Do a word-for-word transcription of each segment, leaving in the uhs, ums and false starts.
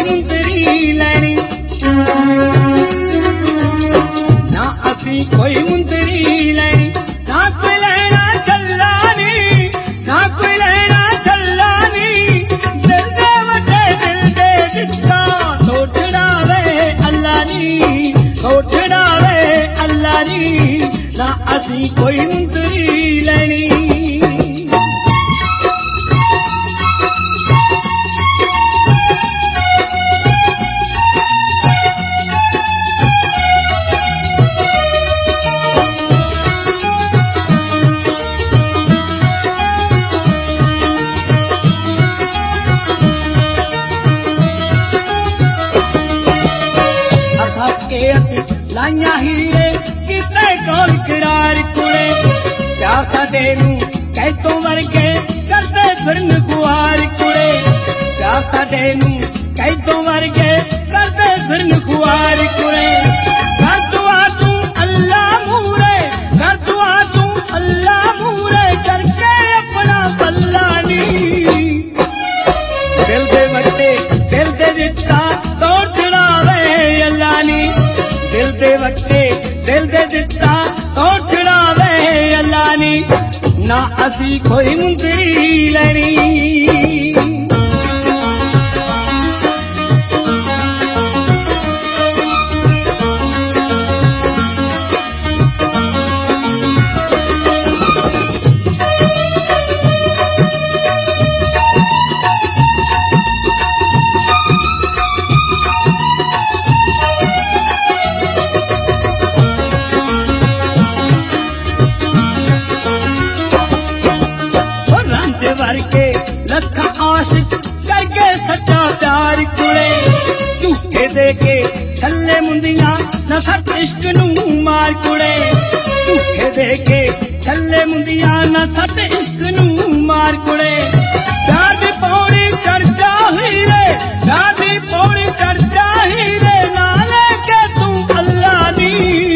मुंदरी लैनी ना असी कोई मुंदरी लैनी ना कोई लेना चलानी ना कोई लेना चलानी दिल दे वटे दिल दे जितना तो छड़ावे अल्लाह नी तो छड़ावे अल्लाह नी ना असी कोई मुंदरी लैनी लाइया हीरे किते कोल किरार कुड़े क्या साडे नू कैसों वर्गे करदे फिरन खुआर कुड़े क्या साडे नू कैसों वर्गे करदे फिरन खुआर कुड़े कर दुआ तू अल्लाह मूरे कर दुआ तू अल्लाह मूरे करके अपना बल्ला नी दिल दे वटे दिल दे दिता तो चढ़ावे अल्लाह नी दिल दे वटे दिल दे दिता तो छड़ावे अल्लाह नी ना असी कोई मुंदरी लैनी के लखा आशिक करके सच्चा प्यार कुड़े झूठे दे के छल्ले मुंदियां न सच इश्क नू मार कुड़े झूठे दे के छल्ले मुंदियां न सच इश्क नू मार कुड़े दादी पौड़ी चढ़ता हीरे दादी पौड़ी चढ़ता हीरे नाले के तू अल्लाह नी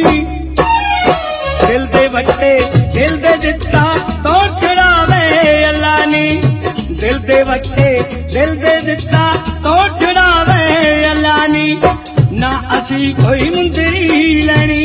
दिल दे वटे दिल दे दिता तो छड़ावे अल्लाह नी दिल दे वटे दिल दे दिता तो छड़ावे अल्लाह नी ना असी कोई मुंदरी लैनी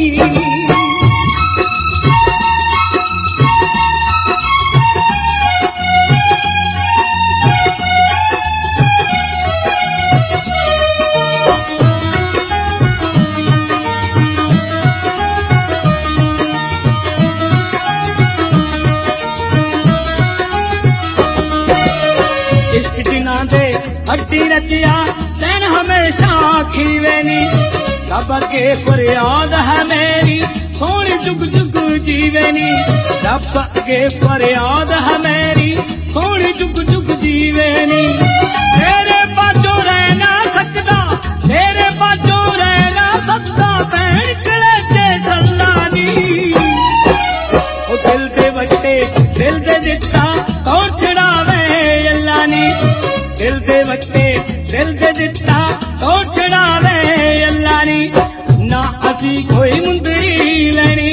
हड्डी रचिया तैन हमेशा खीवेनी रब के फरियाद है मेरी सोनी जुग जुग जीवेनी रब के फरियाद है मेरी सोनी जुग जुग जीवेनी तेरे बाजू रहना सकता तेरे बाजू रहना सकता भैन कलेजे दल्लानी ओ दिल दे वटे दिल दे दिता तो छड़ावे अल्लाह नी दिल दे वटे दिल दे दिता तो छड़ावे अल्लाह नी ना असी कोई मुंदरी लैनी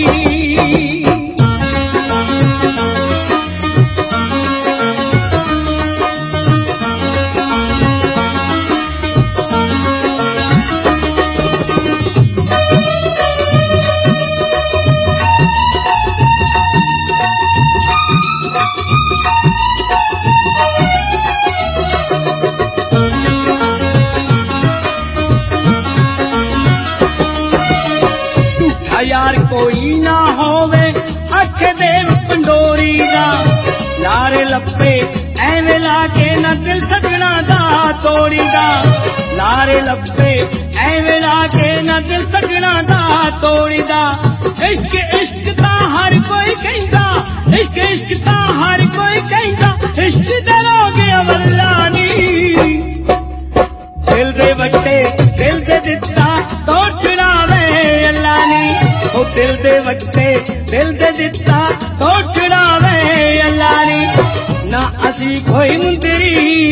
यार कोई ना होवे अख दे पंडोरी दा लारे लपे एवें लाके ना दिल सजना दा तोड़ी दा लारे लपे एवें लाके ना दिल सजना दा तोड़ी दा इश्क इश्क ता हर कोई कहंदा इश्क इश्क ता हर कोई कहंदा इश्क दे लोग अवल्ला नी दिल दे वटे दिल दे दिता तो छड़ावे अल्लाह नी ओ दिल दे वटे दिल दे दिता तो छड़ावे अल्लाह नी ना असी कोई मुंदरी